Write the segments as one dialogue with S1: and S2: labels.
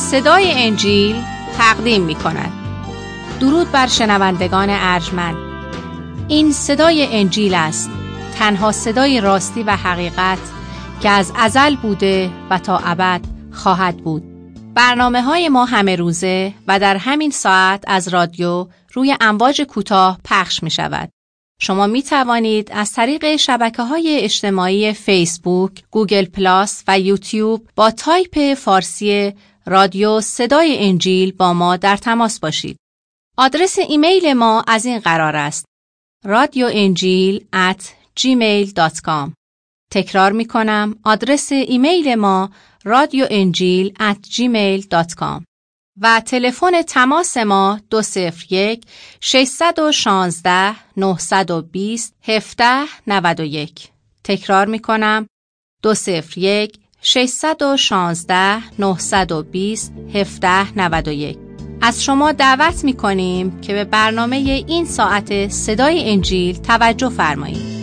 S1: صدای انجیل تقدیم می کند. درود بر شنوندگان ارجمند. این صدای انجیل است، تنها صدای راستی و حقیقت که از ازل بوده و تا ابد خواهد بود. برنامه‌های ما همه روزه و در همین ساعت از رادیو روی امواج کوتاه پخش می شود. شما می توانید از طریق شبکه‌های اجتماعی فیسبوک، گوگل پلاس و یوتیوب با تایپ فارسی رادیو صدای انجیل با ما در تماس باشید. آدرس ایمیل ما از این قرار است: radioenjil@gmail.com. تکرار می کنم، آدرس ایمیل ما radioenjil@gmail.com و تلفن تماس ما 201-616-920-1791. تکرار می کنم، 201-616-920-1791. از شما دعوت می کنیم که به برنامه این ساعت صدای انجیل توجه فرمایید.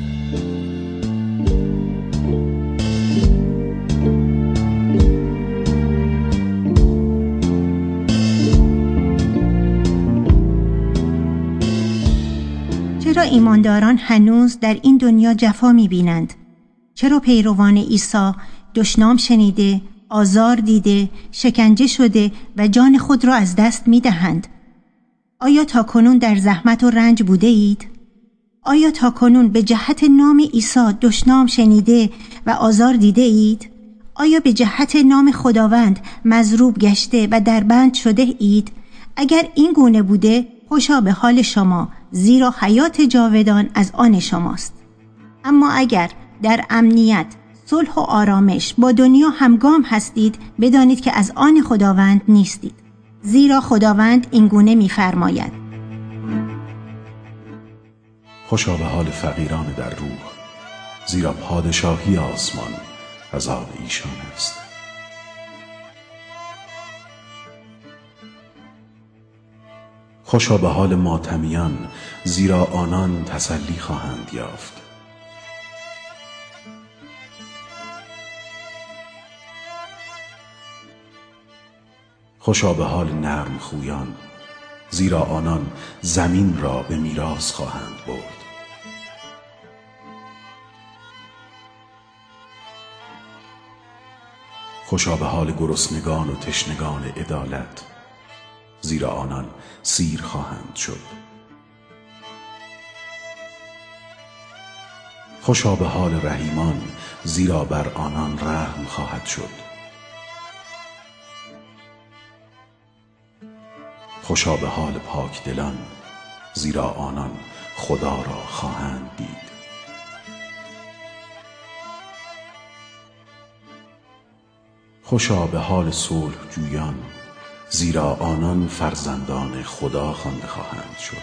S2: چرا ایمانداران هنوز در این دنیا جفا می‌بینند؟ چرا پیروان عیسی دشنام شنیده، آزار دیده، شکنجه شده و جان خود را از دست می‌دهند؟ آیا تاکنون در زحمت و رنج بوده اید؟ آیا تاکنون به جهت نام عیسی دشنام شنیده و آزار دیده اید؟ آیا به جهت نام خداوند مضروب گشته و در بند شده اید؟ اگر این گونه بوده، خوشا به حال شما، زیرا حیات جاودان از آن شماست. اما اگر در امنیت، صلح و آرامش با دنیا همگام هستید، بدانید که از آن خداوند نیستید. زیرا خداوند این گونه می‌فرماید:
S3: خوشا به حال فقیران در روح، زیرا پادشاهی آسمان از آن ایشان است. خوشا به حال ماتمیان، زیرا آنان تسلی خواهند یافت. خوشا به حال نرم خویان، زیرا آنان زمین را به میراث خواهند برد. خوشا به حال گرسنگان و تشنگان عدالت، زیرا آنان سیر خواهند شد. خوشا به حال رحیمان، زیرا بر آنان رحم خواهد شد. خوشا به حال پاکدلان، زیرا آنان خدا را خواهند دید. خوشا به حال صلح جویان، زیرا آنان فرزندان خدا خوانده خواهند شد.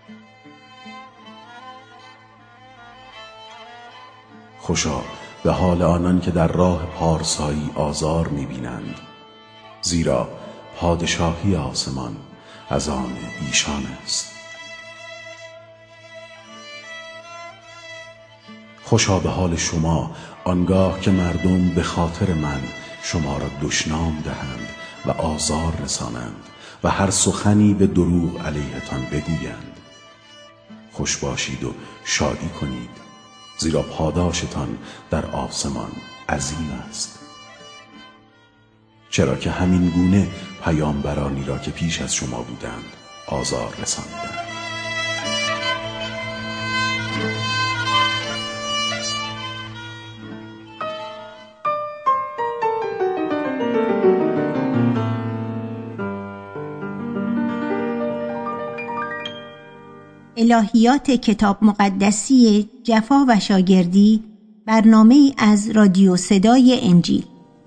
S3: خوشا به حال آنان که در راه پارسایی آزار می‌بینند، زیرا پادشاهی آسمان از آن ایشان است. خوشا به حال شما آنگاه که مردم به خاطر من شما را دشنام دهند و آزار رسانند و هر سخنی به دروغ علیهتان بگویند. خوش باشید و شادی کنید، زیرا پاداشتان در آسمان عظیم است. چرا که همین گونه پیامبرانی را که پیش از شما بودند آزار رساندند.
S2: الهیات کتاب مقدسی جفا و شاگردی، برنامه‌ای از رادیو صدای انجیل.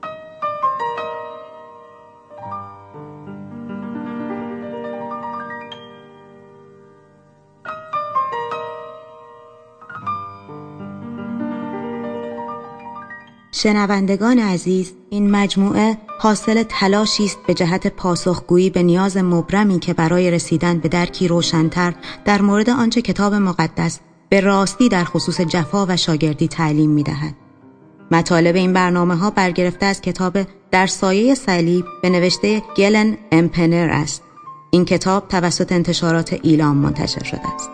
S4: شنوندگان عزیز، این مجموعه حاصل تلاشی است به جهت پاسخگویی به نیاز مبرمی که برای رسیدن به درکی روشن‌تر در مورد آنچه کتاب مقدس به راستی در خصوص جفا و شاگردی تعلیم می‌دهد. مطالب این برنامه‌ها برگرفته از کتاب در سایه صلیب به نوشته گلن امپنر است. این کتاب توسط انتشارات ایلام منتشر شده است.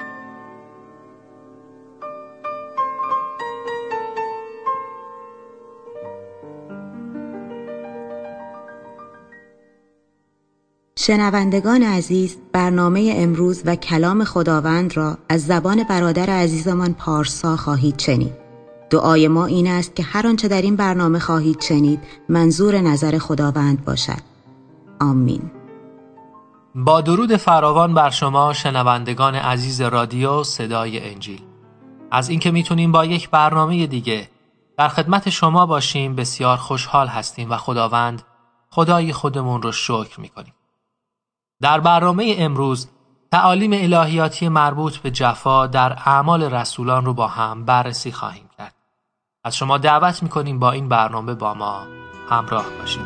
S4: شنوندگان عزیز، برنامه امروز و کلام خداوند را از زبان برادر عزیزمان پارسا خواهید شنید. دعای ما این است که هر آنچه در این برنامه خواهید شنید منظور نظر خداوند باشد. آمین.
S5: با درود فراوان بر شما شنوندگان عزیز رادیو صدای انجیل. از اینکه میتونیم با یک برنامه دیگه در خدمت شما باشیم بسیار خوشحال هستیم و خدای خودمون رو شکر میکنیم. در برنامه امروز تعالیم الهیاتی مربوط به جفا در اعمال رسولان رو با هم بررسی خواهیم کرد. از شما دعوت میکنیم با این برنامه با ما همراه باشید.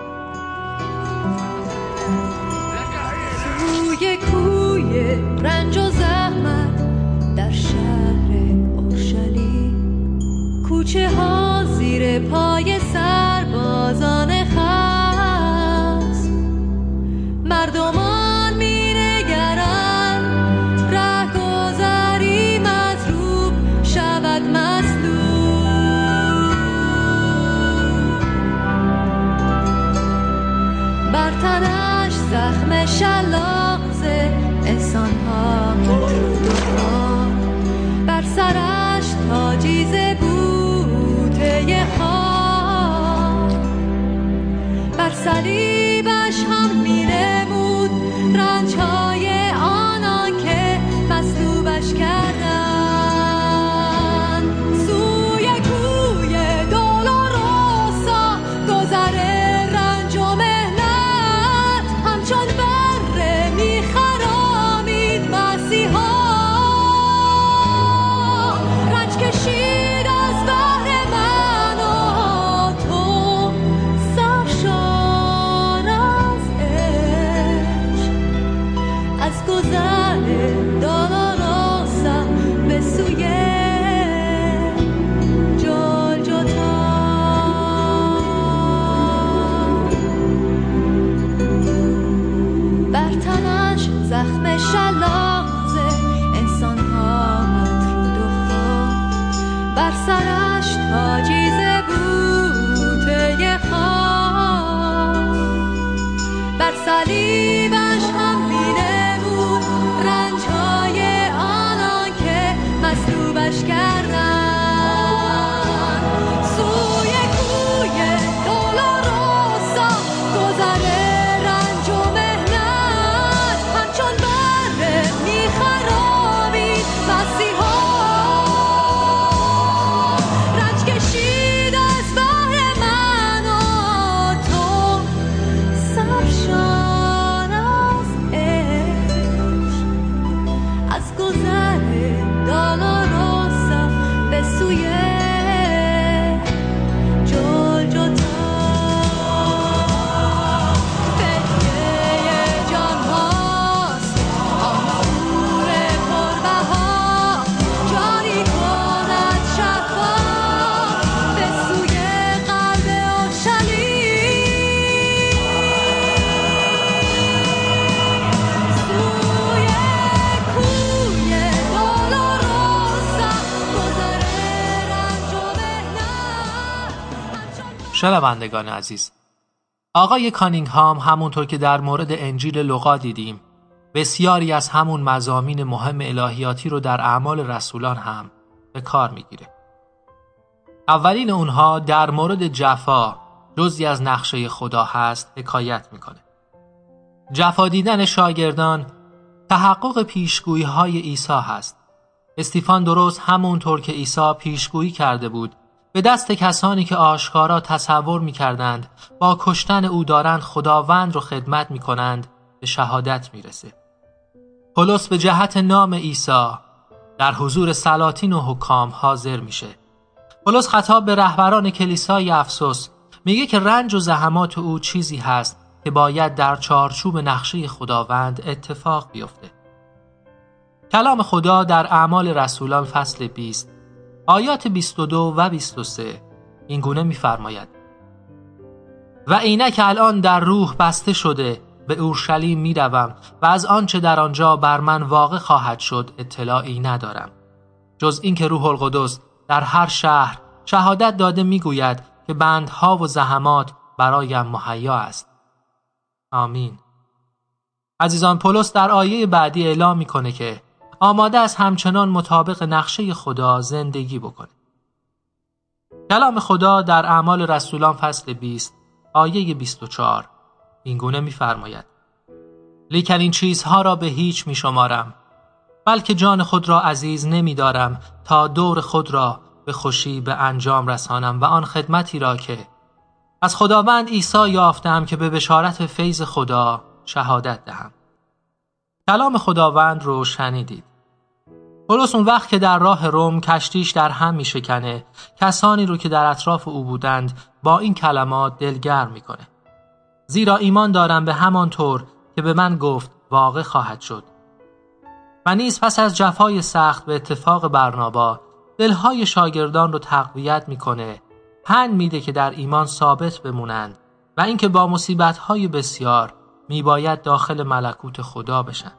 S6: روی کوی رنج و زحمت در شهر اورشلیم، کوچه ها زیر پای سربازان خست، مردمان می نگرند رهگذری مطلوب شود مسلوب، بر تنش زخم شلاق ز احسان ها بر سرش تاجی ز بوته خاک، بر صلیبش هم می‌نمود رنج‌های آنان که مصلوبش کردند. سوی کوی دولوروسا گذر رنج و مهنت، همچون بره می‌خرامید مسیحا، رنج کشید از بهر من و تو، سرشار از عشق، از گذر دولوروسا به سوی جلجتا. بر تنش زخم شلاق ز انسان‌ها مطرود و خاک، بر سرش تاجی ز بوته خاک، بر صلیبش هم می‌نمود رنج‌های آنان که مصلوبش کردند. سوی کوی دولوروسا گذر رنج و مهنت، همچون بره می‌خرامید مسیحا، رنج کشید از بهر من و تو، سرشار از عشق، از گذر دولوروسا به سوی جلجتا. فدیه جان هاست آن نور پربها، جاری کند شفا به سوی قلب اورشلیم. سوی کوی دولوروسا گذر رنج و مهنت،
S5: شنوندگان عزیز، آقای کانینگهام همونطور که در مورد انجیل لوقا دیدیم بسیاری از همون مضامین مهم الهیاتی رو در اعمال رسولان هم به کار میگیره. اولین اونها در مورد جفا جزئی از نقشه خدا هست حکایت میکنه. جفا دیدن شاگردان تحقق پیشگویی های عیسی هست. استیفان درست همونطور که عیسی پیشگویی کرده بود به دست کسانی که آشکارا تصور می‌کردند با کشتن او دارند خداوند رو خدمت می‌کنند به شهادت میرسه. پولس به جهت نام عیسی در حضور سلاطین و حکام حاضر میشه. پولس خطاب به رهبران کلیسای افسوس میگه که رنج و زحمات او چیزی هست که باید در چارچوب نقشه خداوند اتفاق بیفته. کلام خدا در اعمال رسولان فصل 20 آیات 22 و 23 این گونه می‌فرماید: و اینک الان در روح بسته شده به اورشلیم می روم و از آنچه در آنجا بر من واقع خواهد شد اطلاعی ندارم، جز اینکه روح القدس در هر شهر شهادت داده می گوید که بندها و زحمات برایم مهیا است. آمین. عزیزان، پولس در آیه بعدی اعلام میکنه که آماده است همچنان مطابق نقشه خدا زندگی بکنه. کلام خدا در اعمال رسولان فصل 20 آیه 24 این گونه می‌فرماید: لیکن این چیزها را به هیچ می‌شمارم، بلکه جان خود را عزیز نمی‌دارم تا دور خود را به خوشی به انجام رسانم و آن خدمتی را که از خداوند عیسی یافتم که به بشارت فیض خدا شهادت دهم. کلام خداوند رو شنیدید. پولس اون وقت که در راه روم کشتیش در هم میشکنه، کسانی رو که در اطراف او بودند با این کلمات دلگرم میکنه. زیرا ایمان دارم به همان طور که به من گفت واقع خواهد شد. و نیز پس از جفای سخت به اتفاق برنابا دلهای شاگردان رو تقویت میکنه، پند میده که در ایمان ثابت بمونند و اینکه با مصیبت‌های بسیار میباید داخل ملکوت خدا بشن.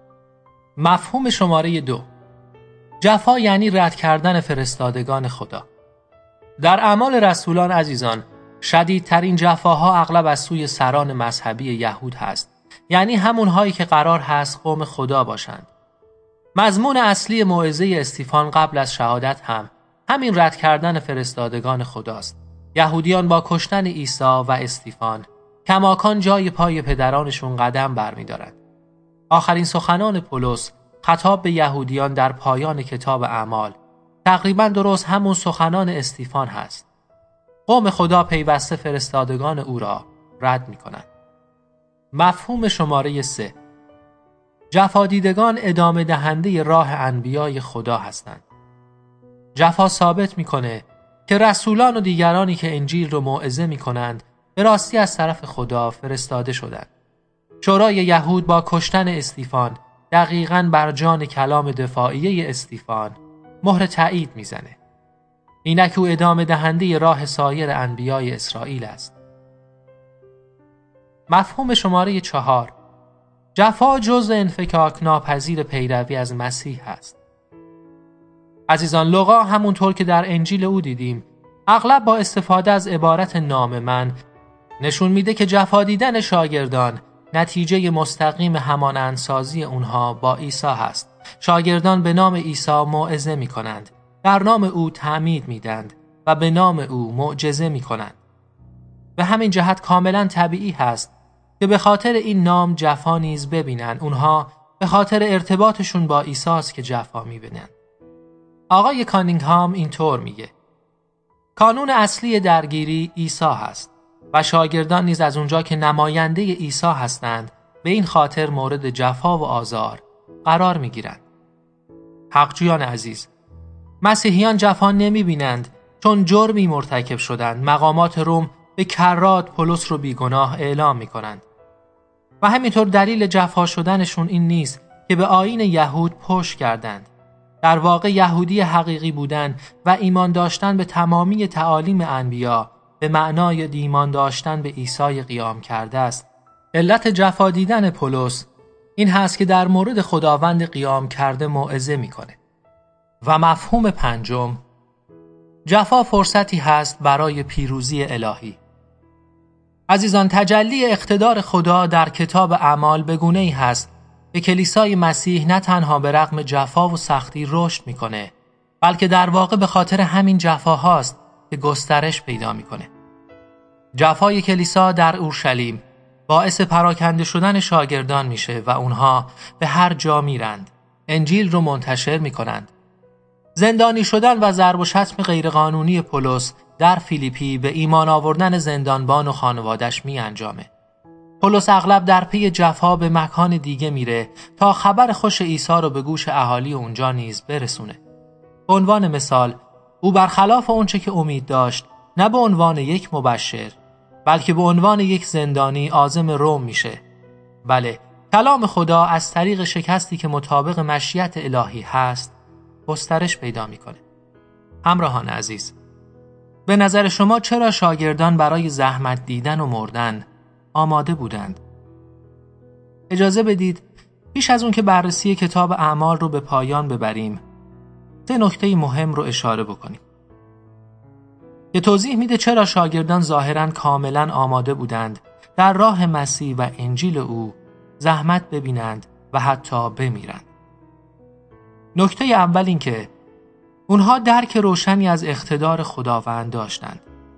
S5: مفهوم شماره 2: جفا یعنی رد کردن فرستادگان خدا. در اعمال رسولان عزیزان، شدیدترین جفاها اغلب از سوی سران مذهبی یهود هست، یعنی همونهایی که قرار هست قوم خدا باشند. مضمون اصلی موعظه استیفان قبل از شهادت هم همین رد کردن فرستادگان خداست. یهودیان با کشتن عیسی و استیفان کماکان جای پای پدرانشون قدم برمی‌دارند. آخرین سخنان پولس خطاب به یهودیان در پایان کتاب اعمال تقریباً درست همون سخنان استیفان هست. قوم خدا پیوسته فرستادگان او را رد می‌کنند. مفهوم شماره 3: جفادیدگان ادامه دهنده راه انبیای خدا هستند. جفا ثابت می‌کنه که رسولان و دیگرانی که انجیل رو موعظه می‌کنند به راستی از طرف خدا فرستاده شدند. شورای یهود با کشتن استیفان دقیقاً بر جان کلام دفاعیه استیفان مهر تایید میزنه. اینک او ادامه دهنده راه سایر انبیای اسرائیل است. مفهوم شماره 4: جفا جزء انفکاک ناپذیر پیروی از مسیح است. عزیزان، لوقا همونطور که در انجیل او دیدیم اغلب با استفاده از عبارت نام من نشون میده که جفا دیدن شاگردان نتیجه مستقیم همانندسازی اونها با عیسی هست. شاگردان به نام عیسی موعظه میکنند، در نام او تعمید میدند و به نام او معجزه میکنند. به همین جهت کاملا طبیعی هست که به خاطر این نام جفا نیز ببینند. اونها به خاطر ارتباطشون با عیسی است که جفا میبینند. آقای کانینگهام اینطور میگه: کانون اصلی درگیری عیسی هست و شاگردان نیز از اونجا که نماینده عیسی هستند به این خاطر مورد جفا و آزار قرار میگیرند. حقجویان عزیز، مسیحیان جفا نمیبینند چون جرمی مرتکب شدند. مقامات روم به کرات پولس رو بیگناه اعلام میکنند و همینطور دلیل جفا شدنشون این نیست که به آیین یهود پشت کردند. در واقع یهودی حقیقی بودن و ایمان داشتن به تمامی تعالیم انبیا به معنای ایمان داشتن به عیسی قیام کرده است. علت جفا دیدن پولس این هست که در مورد خداوند قیام کرده موعظه میکنه. و مفهوم 5: جفا فرصتی هست برای پیروزی الهی. عزیزان، تجلی اقتدار خدا در کتاب اعمال به گونه‌ای هست که کلیسای مسیح نه تنها به رغم جفا و سختی رشد میکنه، بلکه در واقع به خاطر همین جفاهاست که گسترش پیدا میکنه. جفای کلیسا در اورشلیم باعث پراکنده شدن شاگردان میشه و اونها به هر جا میرند، انجیل رو منتشر میکنند. زندانی شدن و ضرب و شتم غیرقانونی پولس در فیلیپی به ایمان آوردن زندانبان و خانوادش می انجامه. پولس اغلب در پی جفا به مکان دیگه میره تا خبر خوش عیسی رو به گوش اهالی اونجا نیز برسونه. به عنوان مثال، او برخلاف اونچه که امید داشت نه به عنوان یک مبشر بلکه به عنوان یک زندانی عازم روم میشه. بله، کلام خدا از طریق شکستی که مطابق مشیت الهی هست گسترش پیدا میکنه. همراهان عزیز، به نظر شما چرا شاگردان برای زحمت دیدن و مردن آماده بودند؟ اجازه بدید پیش از اون که بررسی کتاب اعمال رو به پایان ببریم 3 نکته مهم رو اشاره بکنیم که توضیح میده چرا شاگردان ظاهراً کاملاً آماده بودند در راه مسیح و انجیل او زحمت ببینند و حتی بمیرند. نکته اول این که اونها درک روشنی از اقتدار خداوند داشتند.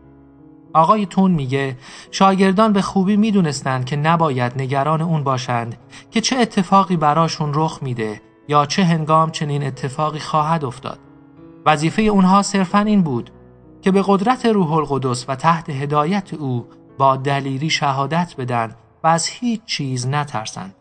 S5: آقای تون میگه شاگردان به خوبی میدونستند که نباید نگران اون باشند که چه اتفاقی براشون رخ میده یا چه هنگام چنین اتفاقی خواهد افتاد. وظیفه اونها صرفاً این بود که به قدرت روح القدس و تحت هدایت او با دلیری شهادت بدن و از هیچ چیز نترسند.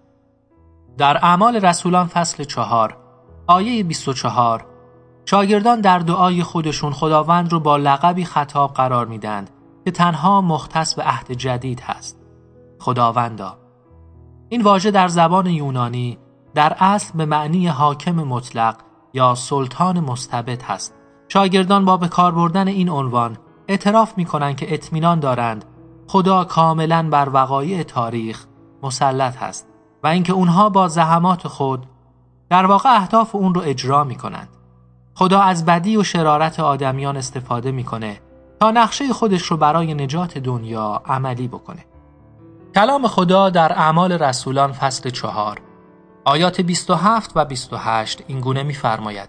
S5: در اعمال رسولان فصل 4 آیه 24 شاگردان در دعای خودشون خداوند رو با لقبی خطاب قرار میدند که تنها مختص به عهد جدید هست. خداوندا. این واژه در زبان یونانی در اصل به معنی حاکم مطلق یا سلطان مستبد هست. شاگردان با به کار بردن این عنوان اعتراف می‌کنند که اطمینان دارند خدا کاملاً بر وقایع تاریخ مسلط هست و اینکه اونها با زحمات خود در واقع اهداف اون رو اجرا می‌کنند. خدا از بدی و شرارت آدمیان استفاده می‌کنه تا نقشه خودش رو برای نجات دنیا عملی بکنه. کلام خدا در اعمال رسولان فصل 4 آیات 27 و 28 این گونه می‌فرماید: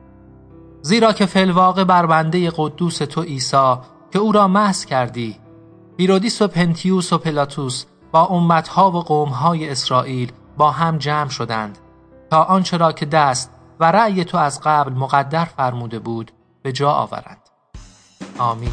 S5: زیرا که فی الواقع بر بنده قدوس تو عیسی که او را مسح کردی، هیرودیس و پنتیوس و پلاتوس با امتها و قومهای اسرائیل با هم جمع شدند تا آنچه را که دست و رأی تو از قبل مقدر فرموده بود به جا آورند. آمین.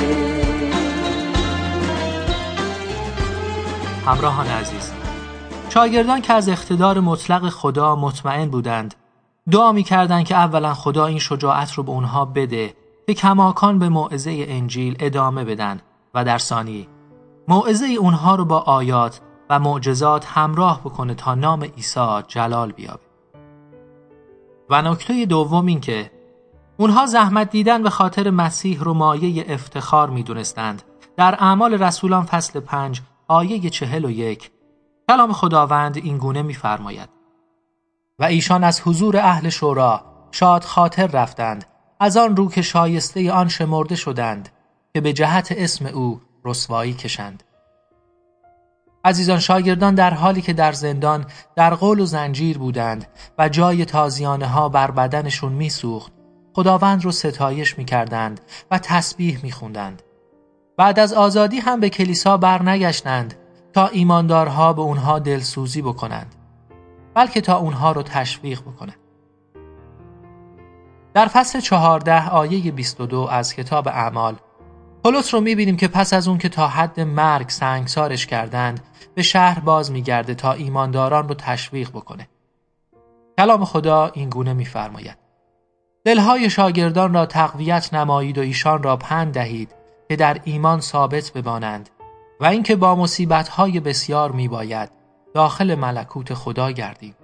S5: همراهان عزیز، شاگردان که از اقتدار مطلق خدا مطمئن بودند دعا می‌کردند که اولا خدا این شجاعت رو به اونها بده که کماکان به موعظه انجیل ادامه بدن و در ثانی موعظه اونها رو با آیات و معجزات همراه بکنه تا نام عیسی جلال بیابه. و نکته دوم این که اونها زحمت دیدن به خاطر مسیح رو مایه افتخار می‌دونستند. در اعمال رسولان فصل 5 آیه 41 کلام خداوند این گونه می‌فرماید: و ایشان از حضور اهل شورا شاد خاطر رفتند، از آن رو که شایسته آن شمرده شدند که به جهت اسم او رسوایی کشند. عزیزان، شاگردان در حالی که در زندان در غول و زنجیر بودند و جای تازیانه ها بر بدنشون میسوخت، خداوند رو ستایش میکردند و تسبیح میخوندند. بعد از آزادی هم به کلیسا برنگشتند تا ایماندارها به اونها دلسوزی بکنند، بلکه تا اونها رو تشویق بکنند. در فصل 14 آیه 22 از کتاب اعمال پولس رو میبینیم که پس از اون که تا حد مرگ سنگسارش کردند به شهر باز میگرده تا ایمانداران رو تشویق بکنه. کلام خدا این گونه میفرماید: دلهای شاگردان را تقویت نمایید و ایشان را پند دهید که در ایمان ثابت بمانند و اینکه با مصیبت‌های بسیار میباید داخل ملکوت خدا گردیم.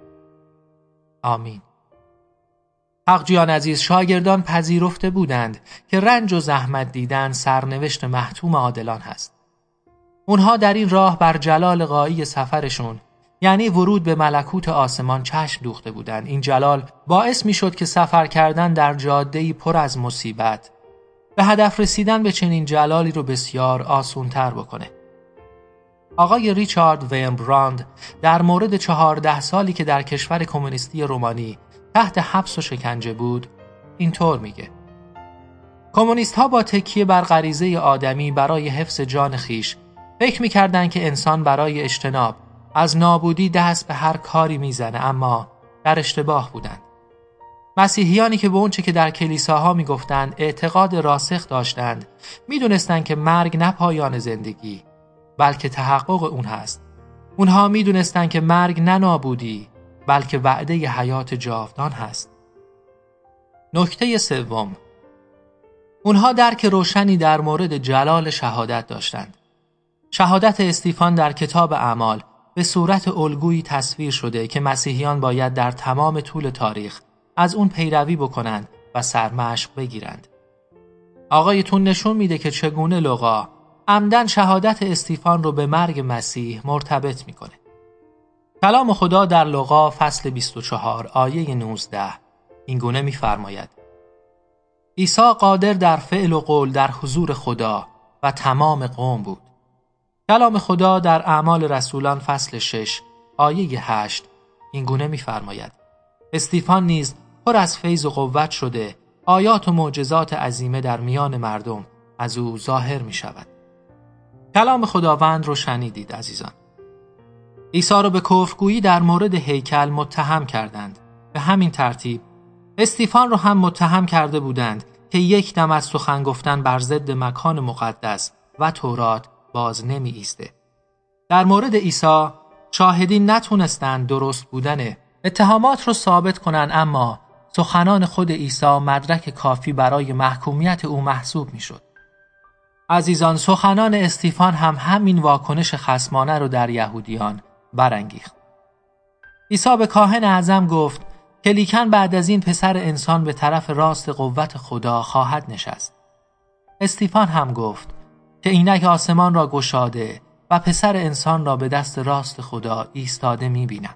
S5: آمین. حقجویان عزیز، شاگردان پذیرفته بودند که رنج و زحمت دیدن سرنوشت محتوم عادلان هست. اونها در این راه بر جلال غایی سفرشون، یعنی ورود به ملکوت آسمان، چشم دوخته بودند. این جلال باعث می شد که سفر کردن در جاده‌ای پر از مصیبت به هدف رسیدن به چنین جلالی رو بسیار آسان‌تر بکنه. آقای ریچارد ویمبراند در مورد 14 سالی که در کشور کمونیستی رومانی تحت حبس و شکنجه بود اینطور میگه: کمونیست ها با تکیه بر غریزه آدمی برای حفظ جان خیش فکر میکردن که انسان برای اجتناب از نابودی دست به هر کاری میزنه، اما در اشتباه بودند. مسیحیانی که به اونچه که در کلیساها میگفتند اعتقاد راسخ داشتند میدونستند که مرگ نه پایان زندگی بلکه تحقق اون هست. اونها میدونستند که مرگ نه نابودی بلکه وعده ی حیات جاودان هست. نکته سوم، اونها درک روشنی در مورد جلال شهادت داشتند. شهادت استیفان در کتاب اعمال به صورت الگویی تصویر شده که مسیحیان باید در تمام طول تاریخ از اون پیروی بکنند و سرمشق بگیرند. آقای تون نشون میده که چگونه لوقا عمدن شهادت استیفان رو به مرگ مسیح مرتبط میکنه. کلام خدا در لوقا فصل 24 آیه 19 این گونه میفرماید: عیسی قادر در فعل و قول در حضور خدا و تمام قوم بود. کلام خدا در اعمال رسولان فصل 6 آیه 8 این گونه میفرماید: استیفان نیز پر از فیض و قوت شده، آیات و معجزات عظیمه در میان مردم از او ظاهر می شود. کلام خداوند رو شنیدید عزیزان. عیسی را به کفرگویی در مورد هیکل متهم کردند. به همین ترتیب استیفان رو هم متهم کرده بودند که یک دم از سخن گفتن بر ضد مکان مقدس و تورات باز نمی ایسته. در مورد عیسی شاهدین نتونستند درست بودن اتهامات رو ثابت کنن، اما سخنان خود عیسی مدرک کافی برای محکومیت او محسوب می شد. عزیزان، سخنان استیفان هم همین واکنش خصمانه رو در یهودیان برانگیخت. عیسی به کاهن اعظم گفت که لیکن بعد از این پسر انسان به طرف راست قوت خدا خواهد نشست. استیفان هم گفت که اینک آسمان را گشاده و پسر انسان را به دست راست خدا ایستاده می‌بینم.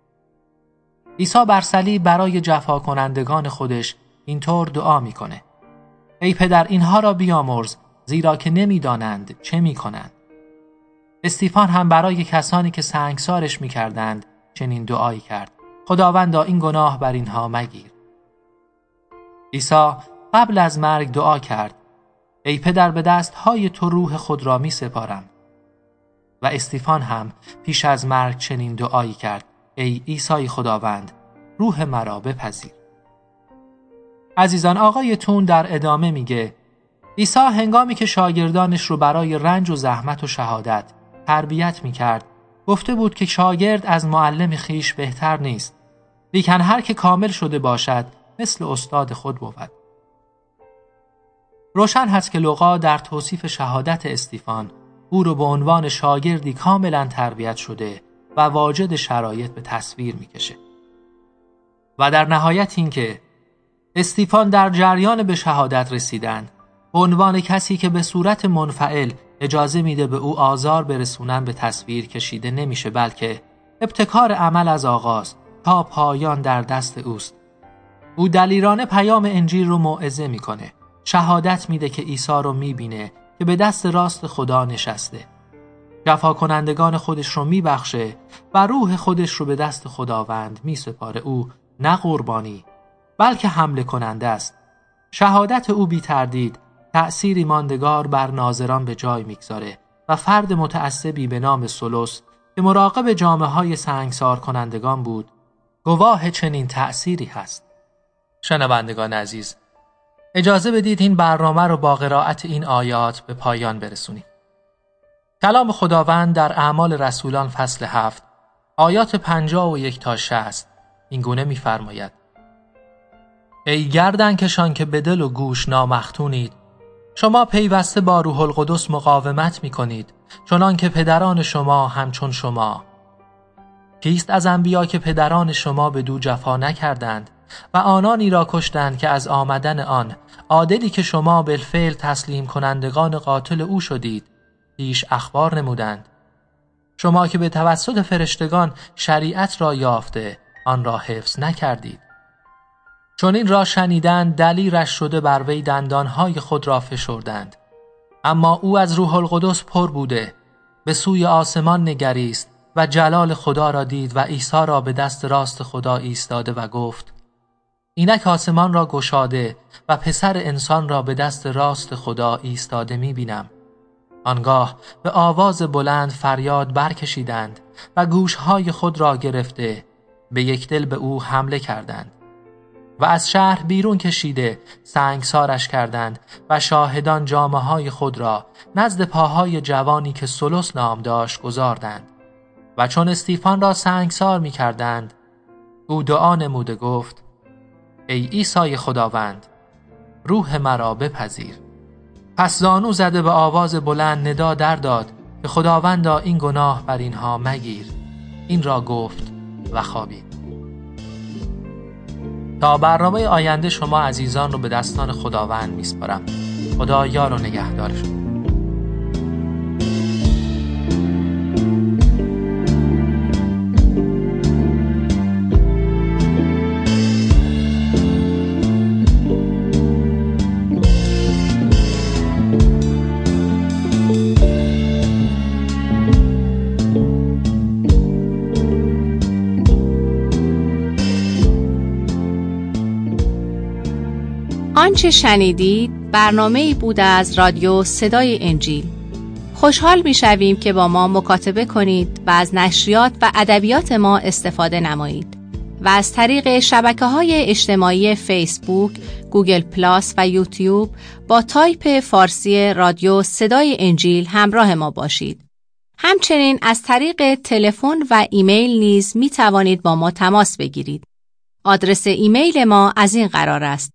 S5: عیسی بر صلیب برای جفا کنندگان خودش اینطور دعا میکنه: ای پدر، اینها را بیامرز، زیرا که نمیدانند چه میکنند. استیفان هم برای کسانی که سنگسارش میکردند چنین دعایی کرد: خداوندا این گناه بر اینها مگیر. عیسی قبل از مرگ دعا کرد: ای پدر، به دستهای تو روح خود را می سپارم. و استیفان هم پیش از مرگ چنین دعایی کرد: ای عیسی خداوند، روح مرا بپذیر. عزیزان، آقای تون در ادامه میگه عیسی هنگامی که شاگردانش رو برای رنج و زحمت و شهادت تربیت میکرد گفته بود که شاگرد از معلم خیش بهتر نیست، لیکن هر که کامل شده باشد مثل استاد خود بود. روشن هست که لوقا در توصیف شهادت استیفان او رو به عنوان شاگردی کاملا تربیت شده و واجد شرایط به تصویر میکشه. و در نهایت این که استیفان در جریان به شهادت رسیدن به عنوان کسی که به صورت منفعل اجازه میده به او آزار برسونن به تصویر کشیده نمیشه، بلکه ابتکار عمل از آغاز تا پایان در دست اوست. او دلیرانه پیام انجیل رو موعظه میکنه، شهادت میده که عیسی رو میبینه که به دست راست خدا نشسته، جفا کنندگان خودش رو میبخشه و روح خودش رو به دست خداوند میسپاره. او نه قربانی بلکه حمله کننده است. شهادت او بی تردید تأثیری ماندگار بر ناظران به جای میگذاره و فرد متعصبی به نام سولوس که مراقب جامه‌های سنگسار کنندگان بود گواه چنین تأثیری هست. شنوندگان عزیز، اجازه بدید این برنامه رو با قرائت این آیات به پایان برسونیم. کلام خداوند در اعمال رسولان فصل 7 آیات 51 تا 60 این گونه می‌فرماید: ای گردن کشان که به دل و گوش نامختونید، شما پیوسته با روح القدس مقاومت می‌کنید، چنان که پدران شما همچون شما. کیست از انبیا که پدران شما بدو جفا نکردند و آنانی را کشتند که از آمدن آن عادلی که شما بالفعل تسلیم کنندگان قاتل او شدید پیش اخبار نمودند. شما که به توسط فرشتگان شریعت را یافته آن را حفظ نکردید. چون این را شنیدند دلیرش شده بر وی دندانهای خود را فشردند. اما او از روح القدس پر بوده به سوی آسمان نگریست و جلال خدا را دید و عیسی را به دست راست خدا ایستاده و گفت: اینک آسمان را گشاده و پسر انسان را به دست راست خدا ایستاده می‌بینم. آنگاه به آواز بلند فریاد برکشیدند و گوشهای خود را گرفته به یک دل به او حمله کردند و از شهر بیرون کشیده سنگسارش کردند و شاهدان جامه‌های خود را نزد پاهای جوانی که سولوس نام داشت گذاردند. و چون استیفان را سنگسار می کردند او دعا نموده گفت: ای عیسی خداوند، روح مرا بپذیر. پس زانو زده به آواز بلند ندا در داد که خداوندا این گناه بر اینها مگیر. این را گفت و خوابید. تا برنامه آینده شما عزیزان رو به دستان خداوند میسپارم. خدا یار و نگهدارشون.
S1: آنچه شنیدید برنامه‌ای بود از رادیو صدای انجیل. خوشحال می‌شویم که با ما مکاتبه کنید و از نشریات و ادبیات ما استفاده نمایید و از طریق شبکه‌های اجتماعی فیسبوک، گوگل پلاس و یوتیوب با تایپ فارسی رادیو صدای انجیل همراه ما باشید. همچنین از طریق تلفن و ایمیل نیز می‌توانید با ما تماس بگیرید. آدرس ایمیل ما از این قرار است: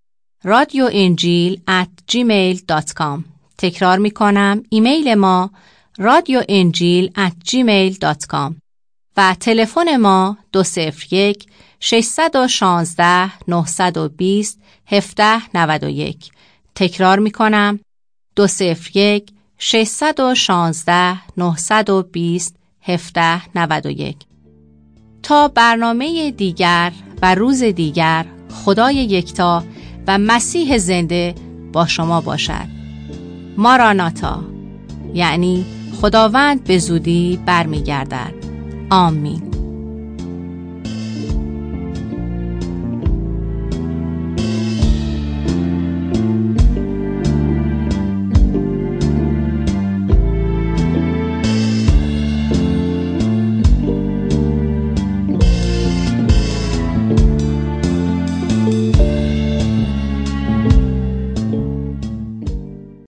S1: radioenjil@gmail.com. تکرار می کنم، ایمیل ما radioenjil@gmail.com و تلفن ما 201-616-920-1791. تکرار می کنم، 201-616-920-1791. تا برنامه دیگر و روز دیگر، خدای یکتا و مسیح زنده با شما باشد. ماراناتا، یعنی خداوند به زودی برمیگردد. آمین.